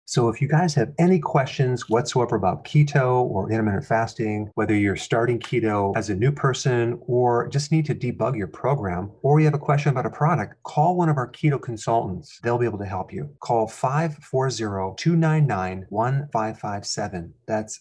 So if you guys have any questions whatsoever about keto or intermittent fasting, whether you're starting keto as a new person or just need to debug your program, or you have a question about a product, call one of our keto consultants. They'll be able to help you. Call 540-299-1557. That's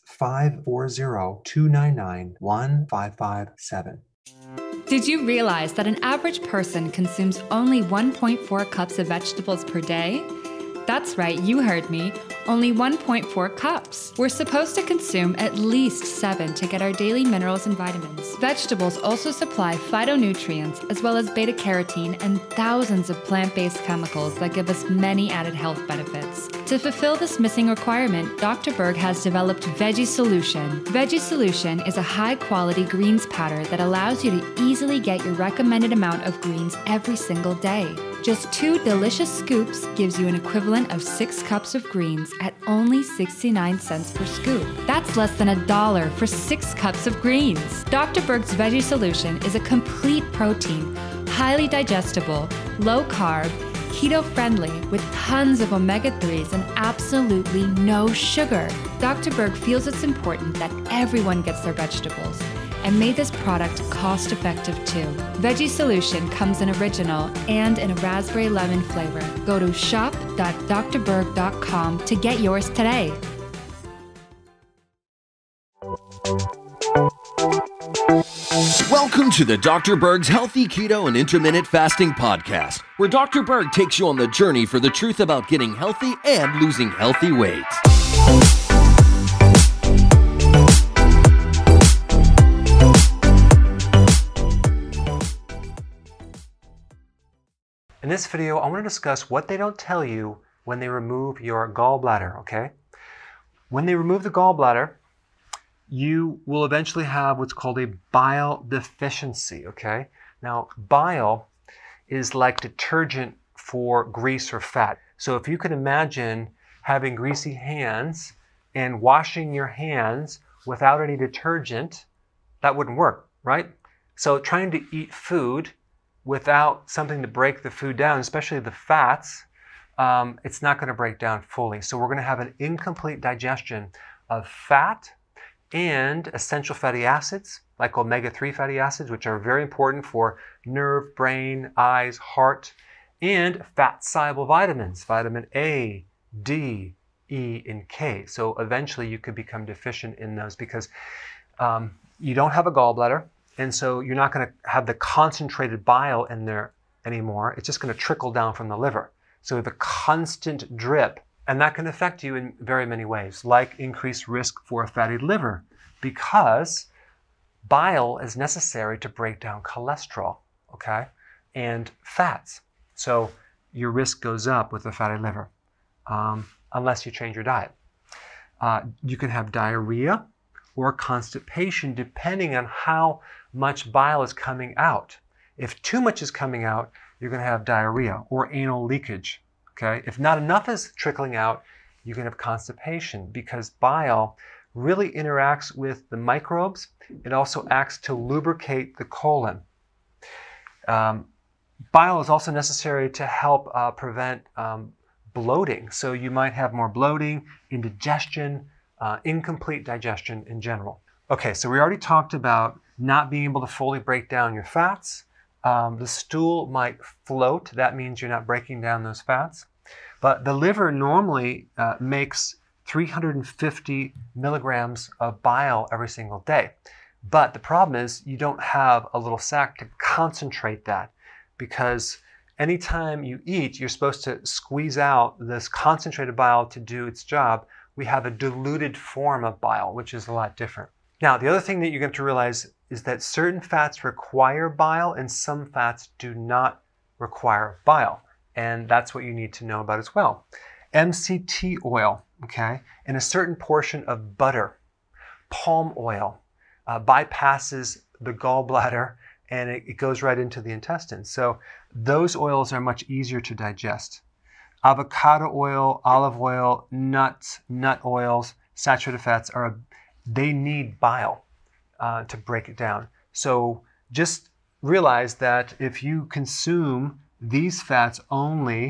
540-299-1557. Did you realize that an average person consumes only 1.4 cups of vegetables per day? That's right, you heard me. Only 1.4 cups. We're supposed to consume at least 7 to get our daily minerals and vitamins. Vegetables also supply phytonutrients as well as beta-carotene and thousands of plant-based chemicals that give us many added health benefits. To fulfill this missing requirement, Dr. Berg has developed Veggie Solution. Veggie Solution is a high-quality greens powder that allows you to easily get your recommended amount of greens every single day. Just 2 delicious scoops gives you an equivalent of 6 cups of greens at only 69 cents per scoop. That's less than $1 for 6 cups of greens. Dr. Berg's Veggie Solution is a complete protein, highly digestible, low-carb, keto-friendly with tons of omega-3s and absolutely no sugar. Dr. Berg feels it's important that everyone gets their vegetables and made this product cost-effective too. Veggie Solution comes in original and in a raspberry lemon flavor. Go to shop.drberg.com to get yours today. Welcome to the Dr. Berg's Healthy Keto and Intermittent Fasting Podcast, where Dr. Berg takes you on the journey for the truth about getting healthy and losing healthy weight. In this video, I want to discuss what they don't tell you when they remove your gallbladder, okay? When they remove the gallbladder, you will eventually have what's called a bile deficiency, okay? Now, bile is like detergent for grease or fat. So if you can imagine having greasy hands and washing your hands without any detergent, that wouldn't work, right? So trying to eat food without something to break the food down, especially the fats, it's not going to break down fully. So we're going to have an incomplete digestion of fat and essential fatty acids, like omega-3 fatty acids, which are very important for nerve, brain, eyes, heart, and fat-soluble vitamins, vitamin A, D, E, and K. So eventually you could become deficient in those because you don't have a gallbladder. And so you're not going to have the concentrated bile in there anymore. It's just going to trickle down from the liver. So you have a constant drip. And that can affect you in very many ways, like increased risk for a fatty liver, because bile is necessary to break down cholesterol, okay, and fats. So your risk goes up with a fatty liver, unless you change your diet. You can have diarrhea or constipation depending on how much bile is coming out. If too much is coming out, you're going to have diarrhea or anal leakage. Okay? If not enough is trickling out, you can have constipation because bile really interacts with the microbes. It also acts to lubricate the colon. Bile is also necessary to help prevent bloating. So you might have more bloating, indigestion, incomplete digestion in general. Okay, so we already talked about not being able to fully break down your fats. The stool might float. That means you're not breaking down those fats. But the liver normally makes 350 milligrams of bile every single day. But the problem is you don't have a little sac to concentrate that, because anytime you eat, you're supposed to squeeze out this concentrated bile to do its job. We have a diluted form of bile, which is a lot different. Now, the other thing that you have to realize is that certain fats require bile and some fats do not require bile. And that's what you need to know about as well. MCT oil, okay, and a certain portion of butter, palm oil, bypasses the gallbladder and it goes right into the intestines. So those oils are much easier to digest. Avocado oil, olive oil, nuts, nut oils, saturated fats they need bile to break it down. So just realize that if you consume these fats only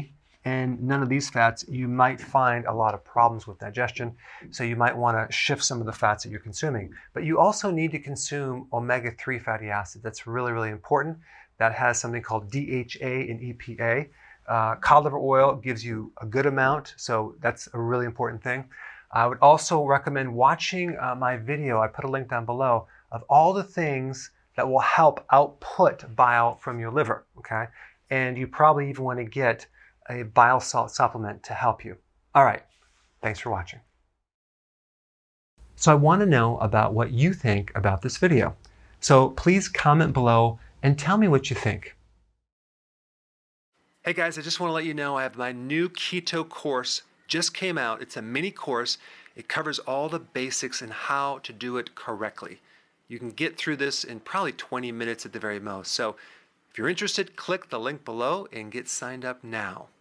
and none of these fats, you might find a lot of problems with digestion. So you might want to shift some of the fats that you're consuming. But you also need to consume omega-3 fatty acids. That's really, really important. That has something called DHA and EPA. Cod liver oil gives you a good amount, so that's a really important thing. I would also recommend watching my video, I put a link down below, of all the things that will help output bile from your liver, okay? And you probably even want to get a bile salt supplement to help you. All right, thanks for watching. So I want to know about what you think about this video. So please comment below and tell me what you think. Hey guys, I just want to let you know I have my new keto course just came out. It's a mini course. It covers all the basics and how to do it correctly. You can get through this in probably 20 minutes at the very most. So if you're interested, click the link below and get signed up now.